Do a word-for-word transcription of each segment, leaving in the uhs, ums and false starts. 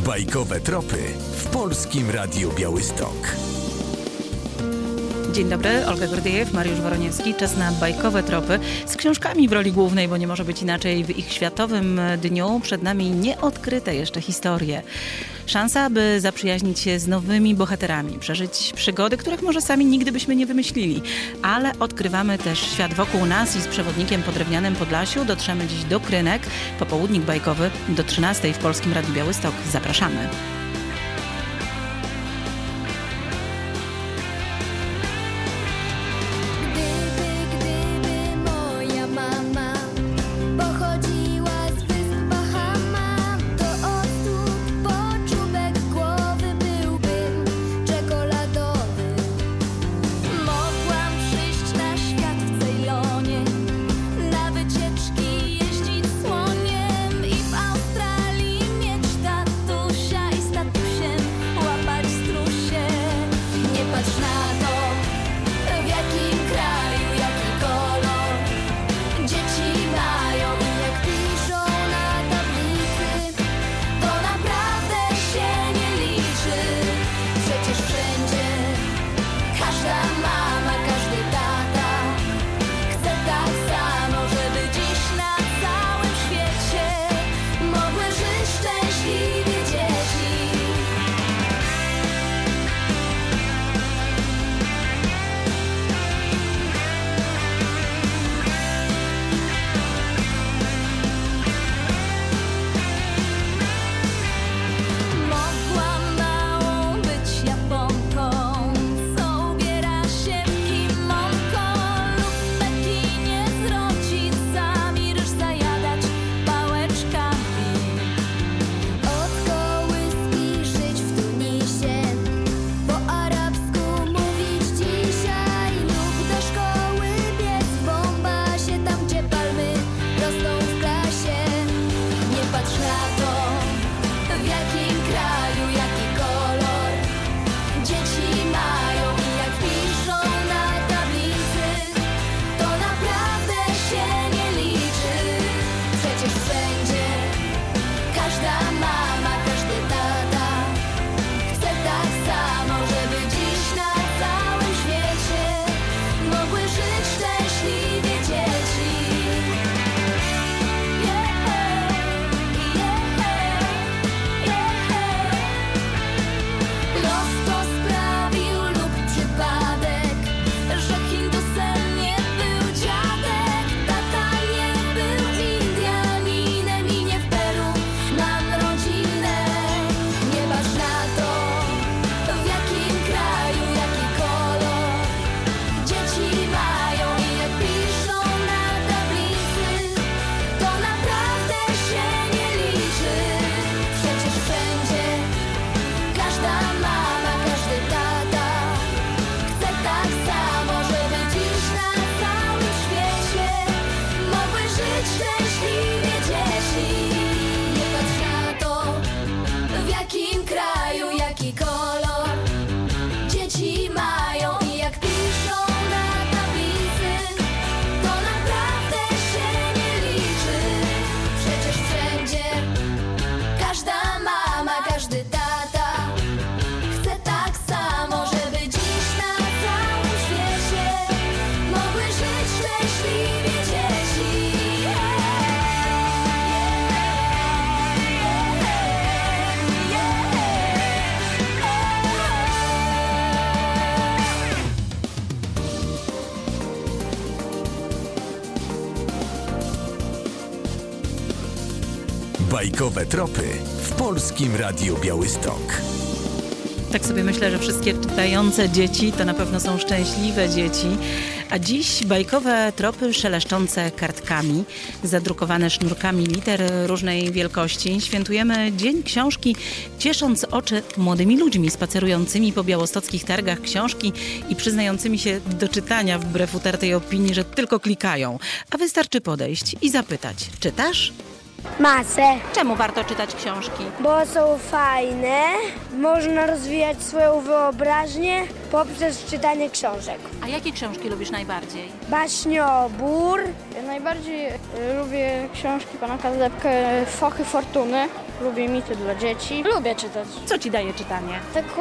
Bajkowe tropy w Polskim Radiu Białystok. Dzień dobry, Olga Gordyjew, Mariusz Woroniewski. Czas na bajkowe tropy z książkami w roli głównej, bo nie może być inaczej w ich światowym dniu. Przed nami nieodkryte jeszcze historie. Szansa, aby zaprzyjaźnić się z nowymi bohaterami, przeżyć przygody, których może sami nigdy byśmy nie wymyślili. Ale odkrywamy też świat wokół nas i z przewodnikiem po drewnianym Podlasiu dotrzemy dziś do Krynek. Popołudnik bajkowy do trzynastej w Polskim Radiu Białystok. Zapraszamy. Bajkowe tropy w Polskim Radiu Białystok. Tak sobie myślę, że wszystkie czytające dzieci to na pewno są szczęśliwe dzieci. A dziś bajkowe tropy szeleszczące kartkami, zadrukowane sznurkami liter różnej wielkości. Świętujemy Dzień Książki, ciesząc oczy młodymi ludźmi spacerującymi po białostockich targach książki i przyznającymi się do czytania wbrew utartej opinii, że tylko klikają. A wystarczy podejść i zapytać: czytasz? Masę. Czemu warto czytać książki? Bo są fajne, można rozwijać swoją wyobraźnię, poprzez czytanie książek. A jakie książki lubisz najbardziej? Baśniobór. Najbardziej lubię książki pana Kazepkę Fochy Fortuny. Lubię mity dla dzieci. Lubię czytać. Co ci daje czytanie? Taką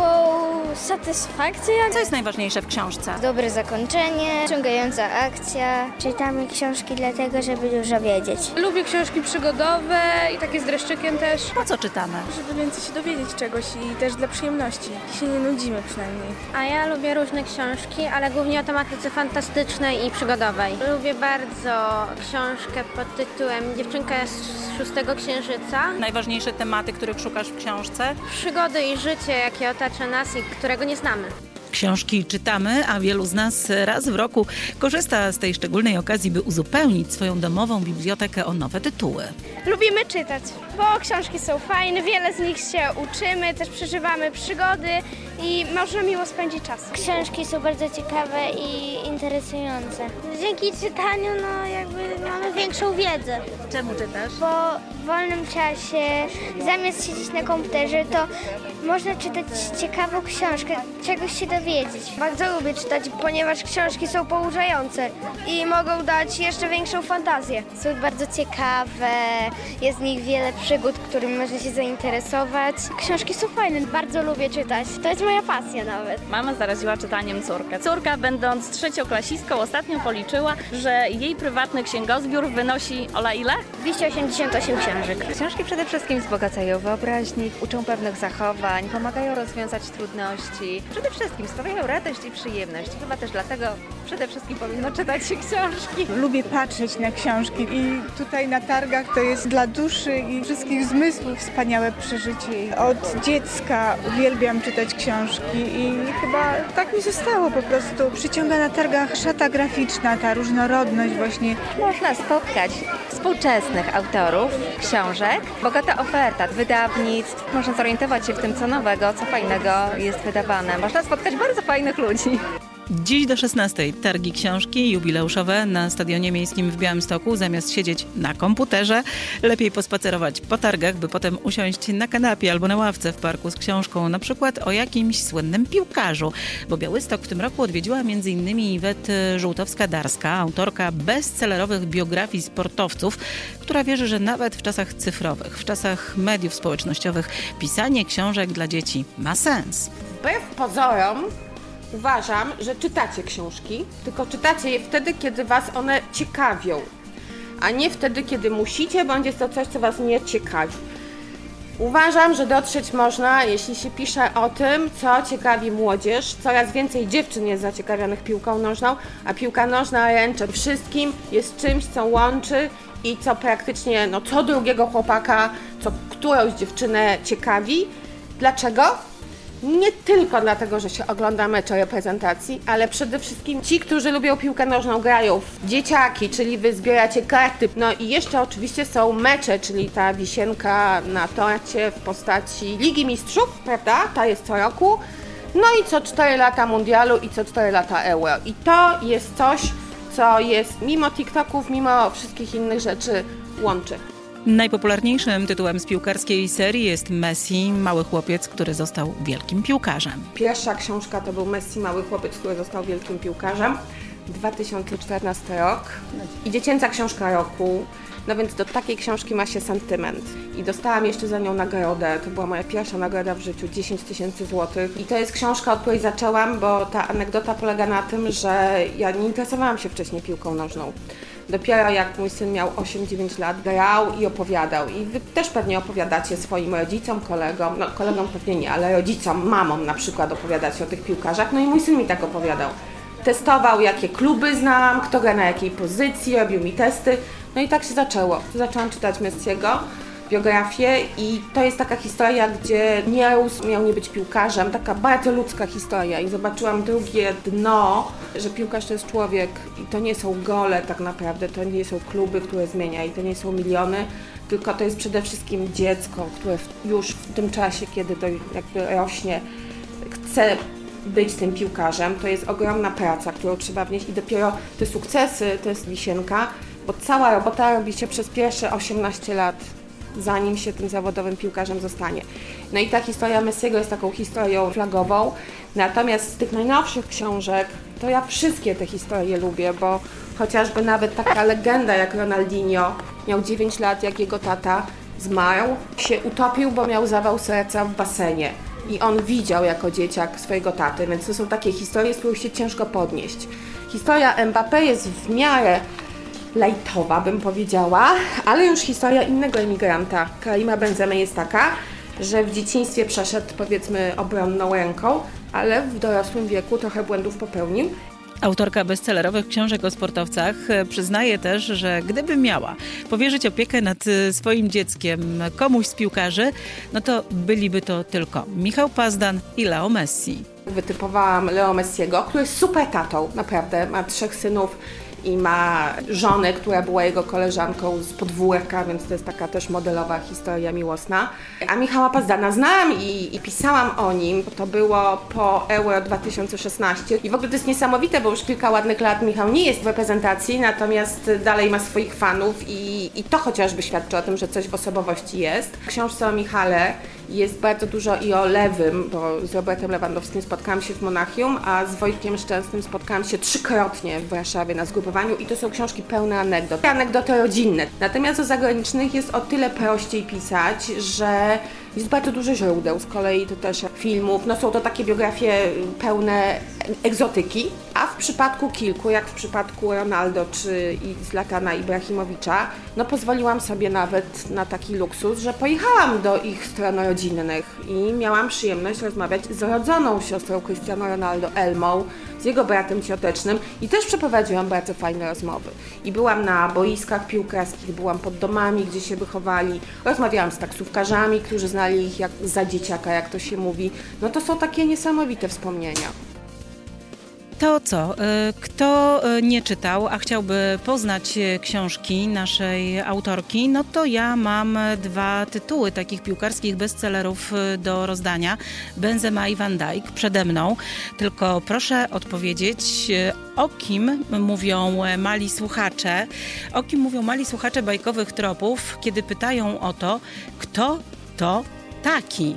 satysfakcję. Co jest najważniejsze w książce? Dobre zakończenie, ciągająca akcja. Czytamy książki dlatego, żeby dużo wiedzieć. Lubię książki przygodowe i takie z dreszczykiem też. Po co czytamy? Żeby więcej się dowiedzieć czegoś i też dla przyjemności. I się nie nudzimy przynajmniej. A ja lubię różne książki, ale głównie o tematyce fantastycznej i przygodowej. Lubię bardzo książkę pod tytułem Dziewczynka z szóstego księżyca. Najważniejsze tematy, których szukasz w książce? Przygody i życie, jakie otacza nas i którego nie znamy. Książki czytamy, a wielu z nas raz w roku korzysta z tej szczególnej okazji, by uzupełnić swoją domową bibliotekę o nowe tytuły. Lubimy czytać, bo książki są fajne, wiele z nich się uczymy, też przeżywamy przygody i można miło spędzić czas. Książki są bardzo ciekawe i interesujące. Dzięki czytaniu no jakby mamy większą wiedzę. Czemu czytasz? Bo w wolnym czasie, zamiast siedzieć na komputerze, to można czytać ciekawą książkę, czegoś się dowiedzieć. Bardzo lubię czytać, ponieważ książki są pouczające i mogą dać jeszcze większą fantazję. Są bardzo ciekawe, jest w nich wiele przygód, którymi można się zainteresować. Książki są fajne, bardzo lubię czytać. To jest moja pasja nawet. Mama zaraziła czytaniem córkę. Córka, będąc trzecioklasistką, ostatnio policzyła, że jej prywatny księgozbiór wynosi, Ola, ile? dwieście osiemdziesiąt osiem książek. Książki przede wszystkim wzbogacają wyobraźnię, uczą pewnych zachowań, pomagają rozwiązać trudności. Przede wszystkim sprawiają radość i przyjemność. Chyba też dlatego przede wszystkim powinno czytać się książki. Lubię patrzeć na książki i tutaj na targach to jest dla duszy i wszystkich zmysłów wspaniałe przeżycie. Od dziecka uwielbiam czytać książki i chyba tak mi zostało po prostu. Przyciąga na targach szata graficzna, ta różnorodność właśnie. Można spotkać współczesnych autorów książek, bogata oferta wydawnictw. Można zorientować się w tym, co nowego, co fajnego jest wydawane. Można spotkać bardzo fajnych ludzi. Dziś do szesnastej targi książki jubileuszowe na Stadionie Miejskim w Białymstoku. Zamiast siedzieć na komputerze, lepiej pospacerować po targach, by potem usiąść na kanapie albo na ławce w parku z książką, na przykład o jakimś słynnym piłkarzu. Bo Białystok w tym roku odwiedziła między innymi Iwet Żółtowska-Darska, autorka bestsellerowych biografii sportowców, która wierzy, że nawet w czasach cyfrowych, w czasach mediów społecznościowych pisanie książek dla dzieci ma sens. Wbrew pozorom uważam, że czytacie książki, tylko czytacie je wtedy, kiedy was one ciekawią, a nie wtedy, kiedy musicie, bądź jest to coś, co was nie ciekawi. Uważam, że dotrzeć można, jeśli się pisze o tym, co ciekawi młodzież. Coraz więcej dziewczyn jest zaciekawionych piłką nożną, a piłka nożna ręczy wszystkim, jest czymś, co łączy i co praktycznie no, co drugiego chłopaka, co którąś dziewczynę ciekawi. Dlaczego? Nie tylko dlatego, że się ogląda mecze reprezentacji, ale przede wszystkim ci, którzy lubią piłkę nożną, grają w dzieciaki, czyli wy zbieracie karty. No i jeszcze oczywiście są mecze, czyli ta wisienka na torcie w postaci Ligi Mistrzów, prawda? Ta jest co roku. No i co cztery lata mundialu i co cztery lata euro. I to jest coś, co jest mimo TikToków, mimo wszystkich innych rzeczy łączy. Najpopularniejszym tytułem z piłkarskiej serii jest Messi, mały chłopiec, który został wielkim piłkarzem. Pierwsza książka to był Messi, mały chłopiec, który został wielkim piłkarzem. dwa tysiące czternasty rok i dziecięca książka roku. No więc do takiej książki ma się sentyment. I dostałam jeszcze za nią nagrodę. To była moja pierwsza nagroda w życiu, dziesięć tysięcy złotych. I to jest książka, od której zaczęłam, bo ta anegdota polega na tym, że ja nie interesowałam się wcześniej piłką nożną. Dopiero jak mój syn miał osiem dziewięć lat, grał i opowiadał. I wy też pewnie opowiadacie swoim rodzicom, kolegom, no kolegom pewnie nie, ale rodzicom, mamom na przykład opowiadacie o tych piłkarzach. No i mój syn mi tak opowiadał. Testował, jakie kluby znam, kto gra na jakiej pozycji, robił mi testy. No i tak się zaczęło. Zaczęłam czytać Messiego, biografię i to jest taka historia, gdzie nie rósł, miał nie być piłkarzem, taka bardzo ludzka historia i zobaczyłam drugie dno, że piłkarz to jest człowiek i to nie są gole tak naprawdę, to nie są kluby, które zmienia i to nie są miliony, tylko to jest przede wszystkim dziecko, które już w tym czasie, kiedy to jakby rośnie, chce być tym piłkarzem. To jest ogromna praca, którą trzeba wnieść i dopiero te sukcesy to jest wisienka, bo cała robota robi się przez pierwsze osiemnaście lat zanim się tym zawodowym piłkarzem zostanie. No i ta historia Messiego jest taką historią flagową, natomiast z tych najnowszych książek to ja wszystkie te historie lubię, bo chociażby nawet taka legenda jak Ronaldinho, miał dziewięć lat, jak jego tata zmarł, się utopił, bo miał zawał serca w basenie. I on widział jako dzieciak swojego taty, więc to są takie historie, z których się ciężko podnieść. Historia Mbappé jest w miarę lajtowa, bym powiedziała, ale już historia innego emigranta, Karima Benzemy, jest taka, że w dzieciństwie przeszedł, powiedzmy, obronną ręką, ale w dorosłym wieku trochę błędów popełnił. Autorka bestsellerowych książek o sportowcach przyznaje też, że gdyby miała powierzyć opiekę nad swoim dzieckiem komuś z piłkarzy, no to byliby to tylko Michał Pazdan i Leo Messi. Wytypowałam Leo Messiego, który jest super tatą, naprawdę, ma trzech synów i ma żonę, która była jego koleżanką z podwórka, więc to jest taka też modelowa historia miłosna. A Michała Pazdana znałam i, i pisałam o nim, to było po Euro dwa tysiące szesnaście i w ogóle to jest niesamowite, bo już kilka ładnych lat Michał nie jest w reprezentacji, natomiast dalej ma swoich fanów i, i to chociażby świadczy o tym, że coś w osobowości jest. W książce o Michale jest bardzo dużo i o Lewym, bo z Robertem Lewandowskim spotkałam się w Monachium, a z Wojtkiem Szczęsnym spotkałam się trzykrotnie w Warszawie na zgrupowaniu i to są książki pełne anegdot. Anegdoty rodzinne. Natomiast o zagranicznych jest o tyle prościej pisać, że jest bardzo dużo źródeł, z kolei to też filmów, no są to takie biografie pełne egzotyki, a w przypadku kilku, jak w przypadku Ronaldo czy Zlatana Ibrahimowicza, no pozwoliłam sobie nawet na taki luksus, że pojechałam do ich stron rodzinnych i miałam przyjemność rozmawiać z rodzoną siostrą Cristiano Ronaldo, Elmą, z jego bratem ciotecznym i też przeprowadziłam bardzo fajne rozmowy. I byłam na boiskach piłkarskich, byłam pod domami, gdzie się wychowali, rozmawiałam z taksówkarzami, którzy znali ich jak za dzieciaka, jak to się mówi. No to są takie niesamowite wspomnienia. To co? Kto nie czytał, a chciałby poznać książki naszej autorki, no to ja mam dwa tytuły takich piłkarskich bestsellerów do rozdania. Benzema i Van Dijk przede mną. Tylko proszę odpowiedzieć, o kim mówią mali słuchacze, o kim mówią mali słuchacze bajkowych tropów, kiedy pytają o to, kto to taki.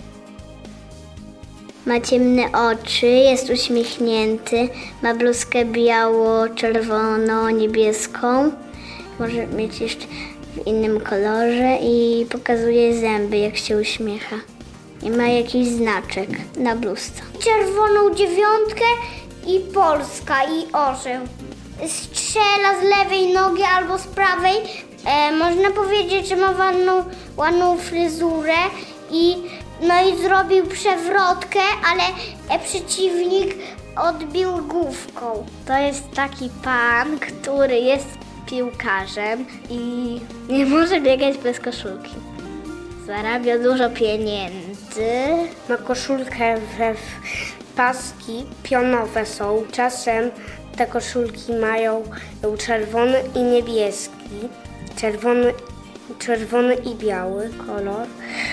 Ma ciemne oczy, jest uśmiechnięty, ma bluzkę biało-czerwono-niebieską, może mieć jeszcze w innym kolorze i pokazuje zęby, jak się uśmiecha. I ma jakiś znaczek na bluzce. Czerwoną dziewiątkę i Polska i orzeł. Strzela z lewej nogi albo z prawej. E, można powiedzieć, że ma ładną, ładną fryzurę i no i zrobił przewrotkę, ale przeciwnik odbił główką. To jest taki pan, który jest piłkarzem i nie może biegać bez koszulki. Zarabia dużo pieniędzy. Ma koszulkę we paski pionowe są. Czasem te koszulki mają czerwony i niebieski. Czerwony, czerwony i biały kolor.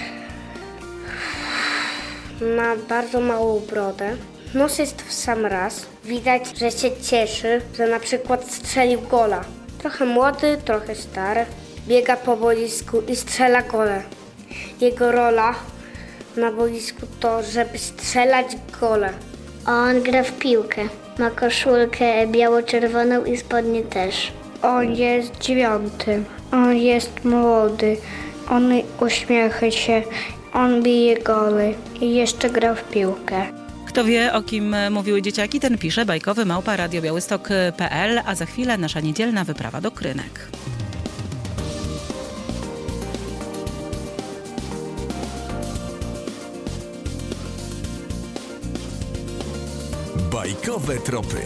Ma bardzo małą brodę. Nos jest w sam raz. Widać, że się cieszy, że na przykład strzelił gola. Trochę młody, trochę stary. Biega po boisku i strzela gole. Jego rola na boisku to, żeby strzelać gole. On gra w piłkę. Ma koszulkę biało-czerwoną i spodnie też. On jest dziewiąty. On jest młody. On uśmiecha się. On bije goły i jeszcze gra w piłkę. Kto wie, o kim mówiły dzieciaki, ten pisze bajkowy małpa radio białystok kropka pe el, a za chwilę nasza niedzielna wyprawa do Krynek. Bajkowe tropy.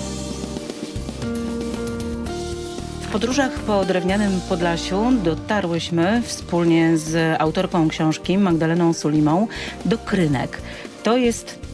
W podróżach po drewnianym Podlasiu dotarłyśmy wspólnie z autorką książki Magdaleną Sulimą do Krynek. To jest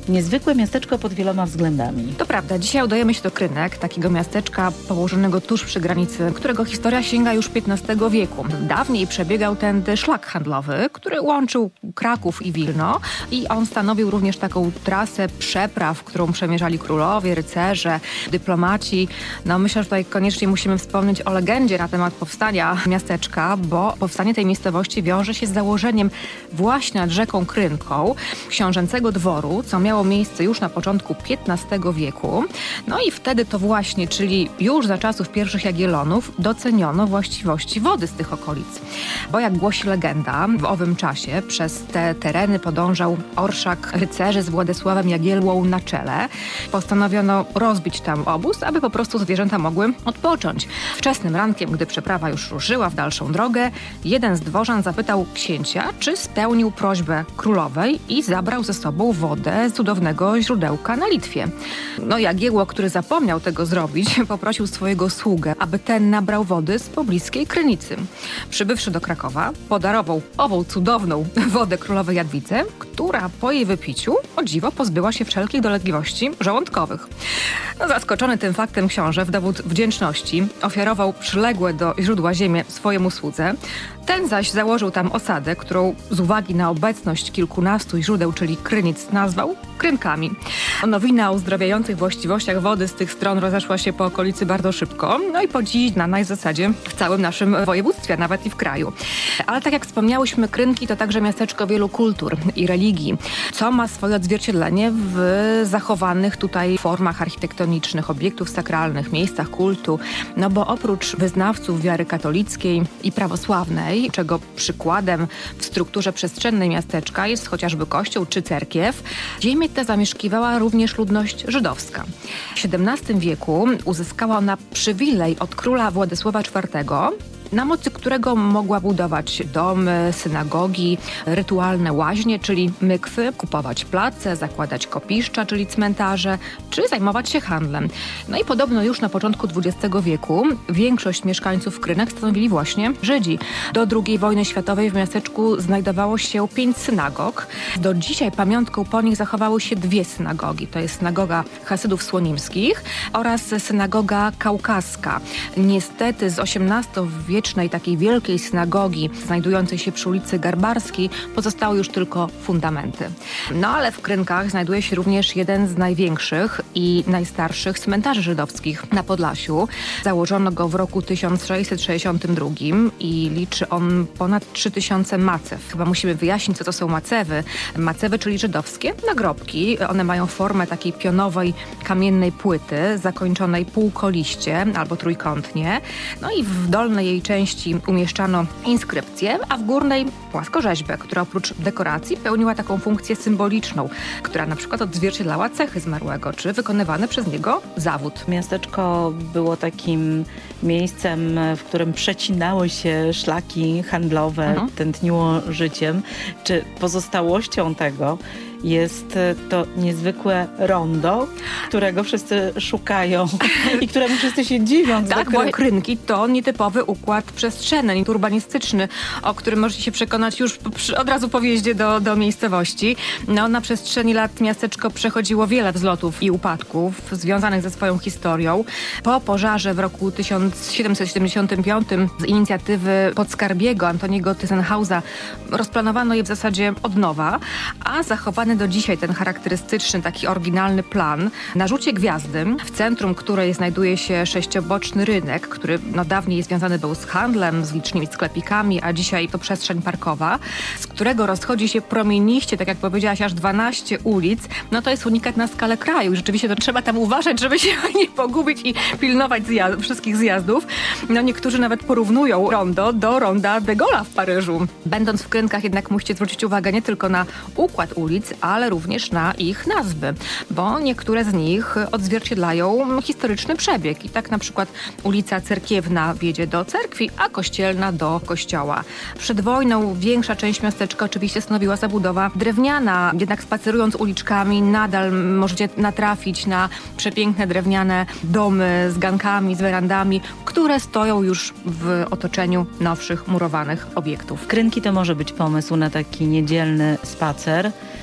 Niezwykłe miasteczko pod wieloma względami. To prawda, dzisiaj udajemy się do Krynek, takiego miasteczka położonego tuż przy granicy, którego historia sięga już piętnastego wieku. Dawniej przebiegał tędy szlak handlowy, który łączył Kraków i Wilno i on stanowił również taką trasę przepraw, którą przemierzali królowie, rycerze, dyplomaci. No myślę, że tutaj koniecznie musimy wspomnieć o legendzie na temat powstania miasteczka, bo powstanie tej miejscowości wiąże się z założeniem właśnie nad rzeką Krynką książęcego dworu, co miało miejsce już na początku piętnastego wieku. No i wtedy to właśnie, czyli już za czasów pierwszych Jagiellonów, doceniono właściwości wody z tych okolic. Bo jak głosi legenda, w owym czasie przez te tereny podążał orszak rycerzy z Władysławem Jagiełłą na czele. Postanowiono rozbić tam obóz, aby po prostu zwierzęta mogły odpocząć. Wczesnym rankiem, gdy przeprawa już ruszyła w dalszą drogę, jeden z dworzan zapytał księcia, czy spełnił prośbę królowej i zabrał ze sobą wodę z cudownego źródełka na Litwie. No Jagiełło, który zapomniał tego zrobić, poprosił swojego sługę, aby ten nabrał wody z pobliskiej Krynicy. Przybywszy do Krakowa, podarował ową cudowną wodę królowej Jadwidze, która po jej wypiciu, o dziwo, pozbyła się wszelkich dolegliwości żołądkowych. No, zaskoczony tym faktem książę w dowód wdzięczności ofiarował przyległe do źródła ziemię swojemu słudze. Ten zaś założył tam osadę, którą z uwagi na obecność kilkunastu źródeł, czyli Krynic, nazwał Krynkami. Nowina o uzdrawiających właściwościach wody z tych stron rozeszła się po okolicy bardzo szybko, no i po dziś znana jest w zasadzie w całym naszym województwie, a nawet i w kraju. Ale tak jak wspomniałyśmy, Krynki to także miasteczko wielu kultur i religii, co ma swoje odzwierciedlenie w zachowanych tutaj formach architektonicznych, obiektów sakralnych, miejscach kultu, no bo oprócz wyznawców wiary katolickiej i prawosławnej, czego przykładem w strukturze przestrzennej miasteczka jest chociażby kościół czy cerkiew, ziemię tę zamieszkiwała również ludność żydowska. W siedemnastym wieku uzyskała ona przywilej od króla Władysława czwartego, na mocy którego mogła budować domy, synagogi, rytualne łaźnie, czyli mykwy, kupować place, zakładać kopiszcza, czyli cmentarze, czy zajmować się handlem. No i podobno już na początku dwudziestego wieku większość mieszkańców Krynek stanowili właśnie Żydzi. Do drugiej wojny światowej w miasteczku znajdowało się pięć synagog. Do dzisiaj pamiątką po nich zachowały się dwie synagogi. To jest synagoga Hasydów Słonimskich oraz synagoga kaukaska. Niestety z osiemnastowiecznej takiej wielkiej synagogi znajdującej się przy ulicy Garbarskiej pozostały już tylko fundamenty. No ale w Krynkach znajduje się również jeden z największych i najstarszych cmentarzy żydowskich na Podlasiu. Założono go w roku tysiąc sześćset sześćdziesiątym drugim i liczy on ponad trzy tysiące macew. Chyba musimy wyjaśnić, co to są macewy. Macewy, czyli żydowskie nagrobki. One mają formę takiej pionowej, kamiennej płyty zakończonej półkoliście albo trójkątnie. No i w dolnej jej części umieszczano inskrypcję, a w górnej płaskorzeźbę, która oprócz dekoracji pełniła taką funkcję symboliczną, która na przykład odzwierciedlała cechy zmarłego, czy wykonywany przez niego zawód. Miasteczko było takim miejscem, w którym przecinały się szlaki handlowe, mhm. tętniło życiem. Czy pozostałością tego jest to niezwykłe rondo, którego wszyscy szukają i któremu wszyscy się dziwią. Tak, bo Krynki to nietypowy układ przestrzenny, urbanistyczny, o którym możecie się przekonać już przy, od razu po wjeździe do, do miejscowości. No, na przestrzeni lat miasteczko przechodziło wiele wzlotów i upadków związanych ze swoją historią. Po pożarze w roku tysiąc siedemset siedemdziesiątym piątym z inicjatywy podskarbiego Antoniego Tyzenhausa rozplanowano je w zasadzie od nowa, a zachowany do dzisiaj ten charakterystyczny, taki oryginalny plan na rzucie gwiazdy, w centrum której znajduje się sześcioboczny rynek, który no, dawniej związany był z handlem, z licznymi sklepikami, a dzisiaj to przestrzeń parkowa, z którego rozchodzi się promieniście, tak jak powiedziałaś, aż dwanaście ulic. No to jest unikat na skalę kraju i rzeczywiście to trzeba tam uważać, żeby się nie pogubić i pilnować zjazd- wszystkich zjazdów. No niektórzy nawet porównują rondo do ronda de Gaulle'a w Paryżu. Będąc w Krynkach jednak musicie zwrócić uwagę nie tylko na układ ulic, ale również na ich nazwy, bo niektóre z nich odzwierciedlają historyczny przebieg. I tak na przykład ulica Cerkiewna wiedzie do cerkwi, a Kościelna do kościoła. Przed wojną większa część miasteczka oczywiście stanowiła zabudowa drewniana, jednak spacerując uliczkami nadal możecie natrafić na przepiękne drewniane domy z gankami, z werandami, które stoją już w otoczeniu nowszych murowanych obiektów. Krynki to może być pomysł na taki niedzielny spacer.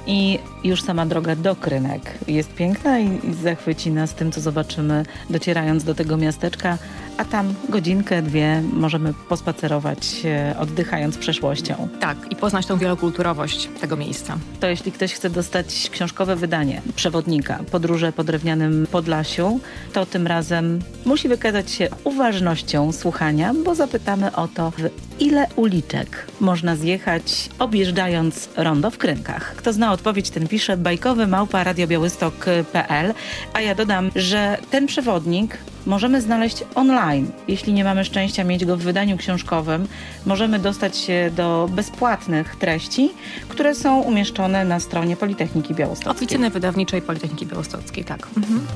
I już sama droga do Krynek jest piękna i, i zachwyci nas tym, co zobaczymy, docierając do tego miasteczka, a tam godzinkę, dwie możemy pospacerować, oddychając przeszłością. Tak, i poznać tą wielokulturowość tego miejsca. To jeśli ktoś chce dostać książkowe wydanie przewodnika Podróże po drewnianym Podlasiu, to tym razem musi wykazać się uważnością słuchania, bo zapytamy o to, w ile uliczek można zjechać, objeżdżając rondo w Krynkach. Kto zna odpowiedź, ten pisze bajkowy małpa radiobiałystok kropka pe el, a ja dodam, że ten przewodnik możemy znaleźć online. Jeśli nie mamy szczęścia mieć go w wydaniu książkowym, możemy dostać się do bezpłatnych treści, które są umieszczone na stronie Politechniki Białostockiej. Oficyny wydawniczej Politechniki Białostockiej, tak. Mhm.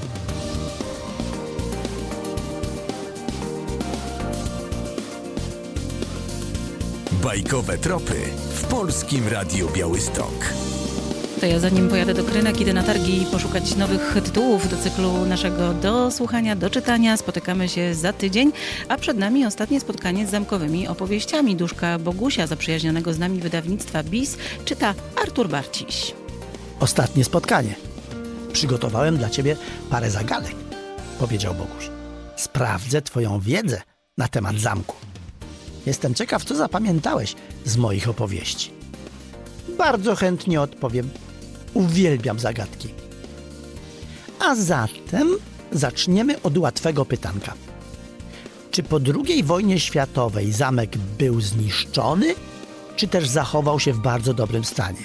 Bajkowe tropy w Polskim Radiu Białystok. To ja zanim pojadę do Krynek, idę na targi poszukać nowych tytułów do cyklu naszego do słuchania, do czytania. Spotykamy się za tydzień, a przed nami ostatnie spotkanie z zamkowymi opowieściami Duszka Bogusia, zaprzyjaźnionego z nami wydawnictwa B I S, czyta Artur Barciś. Ostatnie spotkanie. Przygotowałem dla ciebie parę zagadek, powiedział Boguś. Sprawdzę twoją wiedzę na temat zamku. Jestem ciekaw, co zapamiętałeś z moich opowieści. Bardzo chętnie odpowiem. Uwielbiam zagadki. A zatem zaczniemy od łatwego pytanka. Czy po drugiej wojnie światowej zamek był zniszczony, czy też zachował się w bardzo dobrym stanie?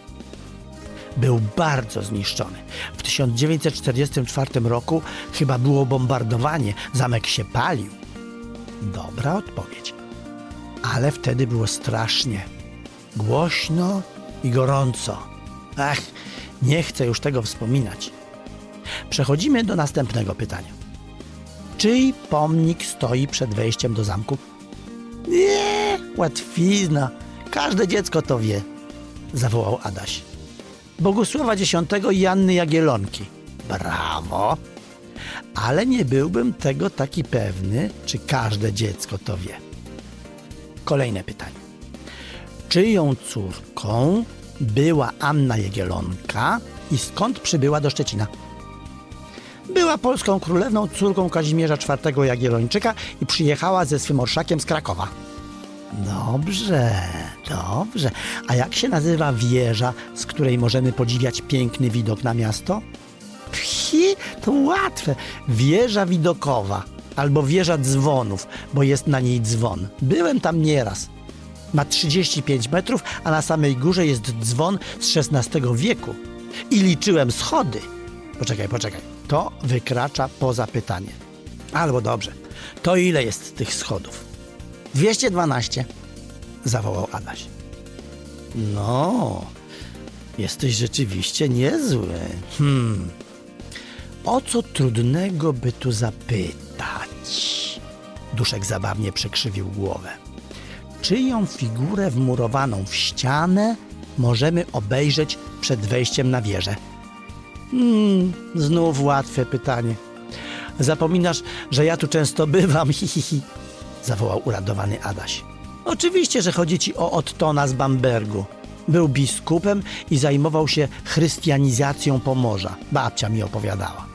Był bardzo zniszczony. W tysiąc dziewięćset czterdziestym czwartym roku chyba było bombardowanie. Zamek się palił. Dobra odpowiedź. Ale wtedy było strasznie. Głośno i gorąco. Ach, nie chcę już tego wspominać. Przechodzimy do następnego pytania. Czyj pomnik stoi przed wejściem do zamku? Nie, łatwizna. Każde dziecko to wie, zawołał Adaś. Bogusława Dziesiątego i Anny Jagiellonki. Brawo. Ale nie byłbym tego taki pewny, czy każde dziecko to wie. Kolejne pytanie. Czyją córką była Anna Jagiellonka i skąd przybyła do Szczecina? Była polską królewną, córką Kazimierza czwartego Jagiellończyka i przyjechała ze swym orszakiem z Krakowa. Dobrze, dobrze. A jak się nazywa wieża, z której możemy podziwiać piękny widok na miasto? Pchi, to łatwe. Wieża widokowa albo wieża dzwonów, bo jest na niej dzwon. Byłem tam nieraz. Ma trzydzieści pięć metrów, a na samej górze jest dzwon z szesnastego wieku. I liczyłem schody. Poczekaj, poczekaj. To wykracza poza pytanie. Albo dobrze. To ile jest tych schodów? dwieście dwanaście, zawołał Adaś. No, jesteś rzeczywiście niezły. Hmm. O co trudnego by tu zapytać? Duszek zabawnie przekrzywił głowę. Czyją figurę wmurowaną w ścianę możemy obejrzeć przed wejściem na wieżę? Hmm, znów łatwe pytanie. Zapominasz, że ja tu często bywam, hi, hi, hi, zawołał uradowany Adaś. Oczywiście, że chodzi ci o Ottona z Bambergu. Był biskupem i zajmował się chrystianizacją Pomorza. Babcia mi opowiadała.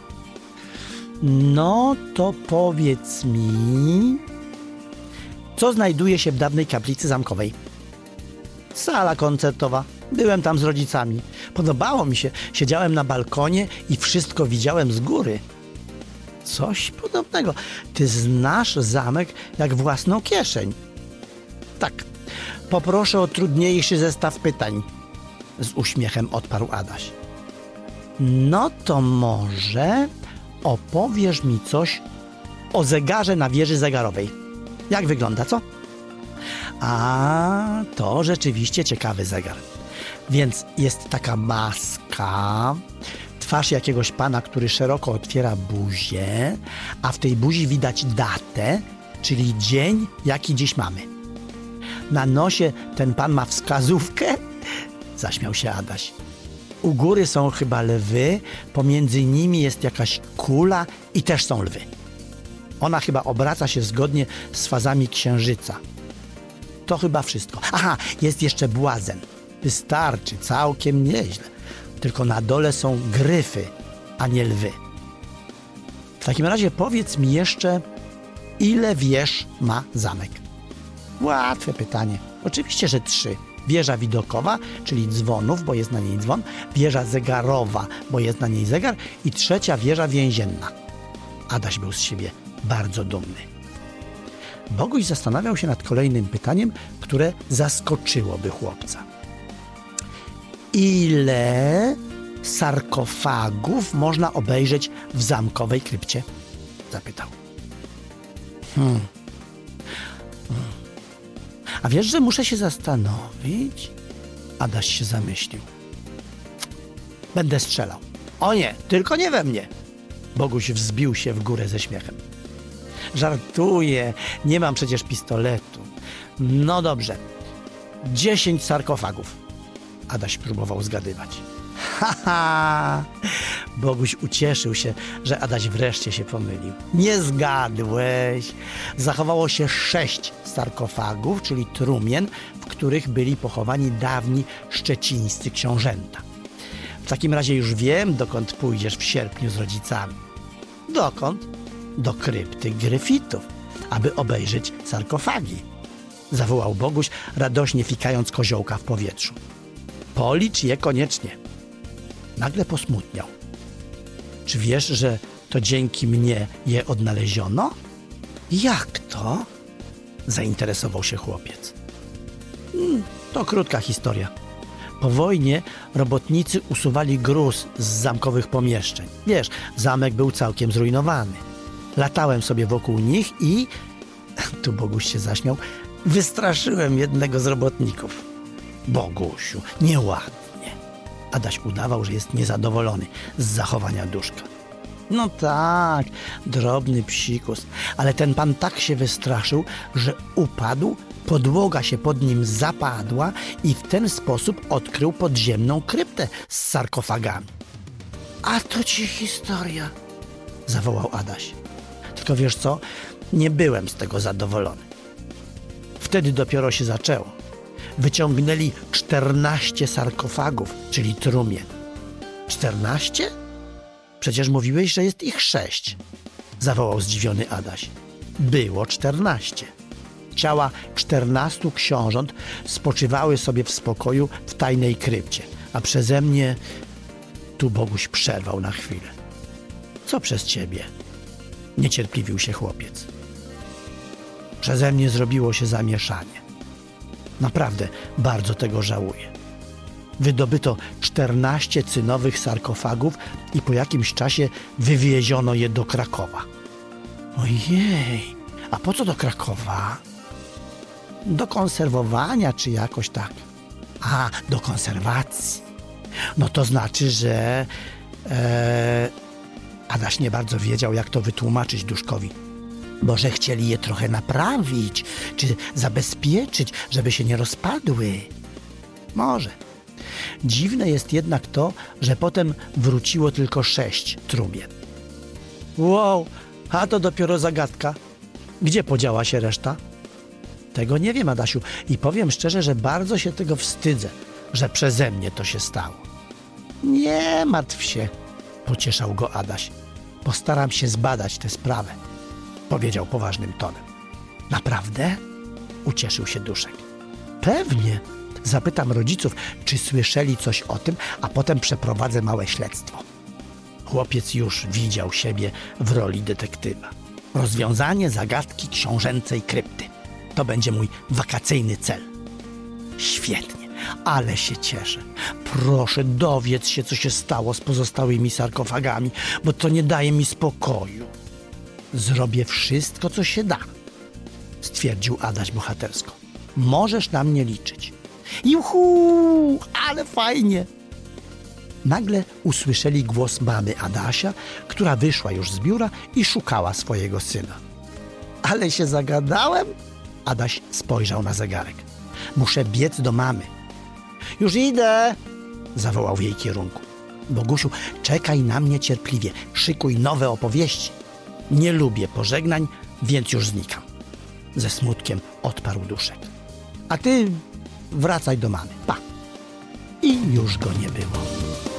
No to powiedz mi, co znajduje się w dawnej kaplicy zamkowej? Sala koncertowa. Byłem tam z rodzicami. Podobało mi się. Siedziałem na balkonie i wszystko widziałem z góry. Coś podobnego. Ty znasz zamek jak własną kieszeń. Tak. Poproszę o trudniejszy zestaw pytań. Z uśmiechem odparł Adaś. No to może opowiesz mi coś o zegarze na wieży zegarowej. Jak wygląda, co? A, to rzeczywiście ciekawy zegar. Więc jest taka maska, twarz jakiegoś pana, który szeroko otwiera buzię, a w tej buzi widać datę, czyli dzień, jaki dziś mamy. Na nosie ten pan ma wskazówkę? Zaśmiał się Adaś. U góry są chyba lwy, pomiędzy nimi jest jakaś kula i też są lwy. Ona chyba obraca się zgodnie z fazami księżyca. To chyba wszystko. Aha, jest jeszcze błazen. Wystarczy, całkiem nieźle. Tylko na dole są gryfy, a nie lwy. W takim razie powiedz mi jeszcze, ile wież ma zamek? Łatwe pytanie. Oczywiście, że trzy. Wieża widokowa, czyli dzwonów, bo jest na niej dzwon, wieża zegarowa, bo jest na niej zegar i trzecia wieża więzienna. Adaś był z siebie bardzo dumny. Boguś zastanawiał się nad kolejnym pytaniem, które zaskoczyłoby chłopca. Ile sarkofagów można obejrzeć w zamkowej krypcie? Zapytał. Hmm. hmm. A wiesz, że muszę się zastanowić? Adaś się zamyślił. Będę strzelał. O nie, tylko nie we mnie. Boguś wzbił się w górę ze śmiechem. Żartuję, nie mam przecież pistoletu. No dobrze, dziesięć sarkofagów. Adaś próbował zgadywać. Ha, ha! Boguś ucieszył się, że Adaś wreszcie się pomylił. Nie zgadłeś. Zachowało się sześć sarkofagów, czyli trumien, w których byli pochowani dawni szczecińscy książęta. W takim razie już wiem, dokąd pójdziesz w sierpniu z rodzicami. Dokąd? Do krypty Gryfitów, aby obejrzeć sarkofagi. Zawołał Boguś, radośnie fikając koziołka w powietrzu. Policz je koniecznie. Nagle posmutniał. Czy wiesz, że to dzięki mnie je odnaleziono? Jak to? Zainteresował się chłopiec. Hmm, to krótka historia. Po wojnie robotnicy usuwali gruz z zamkowych pomieszczeń. Wiesz, zamek był całkiem zrujnowany. Latałem sobie wokół nich i... Tu Boguś się zaśmiał. Wystraszyłem jednego z robotników. Bogusiu, nieładnie. Adaś udawał, że jest niezadowolony z zachowania duszka. No tak, drobny psikus, ale ten pan tak się wystraszył, że upadł, podłoga się pod nim zapadła i w ten sposób odkrył podziemną kryptę z sarkofagami. A to ci historia, zawołał Adaś. Tylko wiesz co, nie byłem z tego zadowolony. Wtedy dopiero się zaczęło. Wyciągnęli czternaście sarkofagów, czyli trumien. Czternaście? Przecież mówiłeś, że jest ich sześć, zawołał zdziwiony Adaś. Było czternaście. Ciała czternastu książąt spoczywały sobie w spokoju w tajnej krypcie, a przeze mnie... Tu Boguś przerwał na chwilę. Co przez ciebie? Niecierpliwił się chłopiec. Przeze mnie zrobiło się zamieszanie. Naprawdę bardzo tego żałuję. Wydobyto czternaście cynowych sarkofagów i po jakimś czasie wywieziono je do Krakowa. Ojej, a po co do Krakowa? Do konserwowania czy jakoś tak. A, do konserwacji. No to znaczy, że... E, Adaś nie bardzo wiedział, jak to wytłumaczyć Duszkowi. Bo że chcieli je trochę naprawić, czy zabezpieczyć, żeby się nie rozpadły. Może. Dziwne jest jednak to, że potem wróciło tylko sześć trumien. Wow, a to dopiero zagadka. Gdzie podziała się reszta? Tego nie wiem, Adasiu, i powiem szczerze, że bardzo się tego wstydzę, że przeze mnie to się stało. Nie martw się, pocieszał go Adaś. Postaram się zbadać tę sprawę, powiedział poważnym tonem. Naprawdę? Ucieszył się Duszek. Pewnie. Zapytam rodziców, czy słyszeli coś o tym, a potem przeprowadzę małe śledztwo. Chłopiec już widział siebie w roli detektywa. Rozwiązanie zagadki książęcej krypty. To będzie mój wakacyjny cel. Świetnie, ale się cieszę. Proszę, dowiedz się, co się stało z pozostałymi sarkofagami, bo to nie daje mi spokoju. Zrobię wszystko, co się da, stwierdził Adaś bohatersko. Możesz na mnie liczyć. Juhu, ale fajnie. Nagle usłyszeli głos mamy Adasia, która wyszła już z biura i szukała swojego syna. Ale się zagadałem? Adaś spojrzał na zegarek. Muszę biec do mamy. Już idę, zawołał w jej kierunku. Bogusiu, czekaj na mnie cierpliwie, szykuj nowe opowieści. Nie lubię pożegnań, więc już znikam. Ze smutkiem odparł Duszek. A ty wracaj do mamy. Pa. i już go nie było.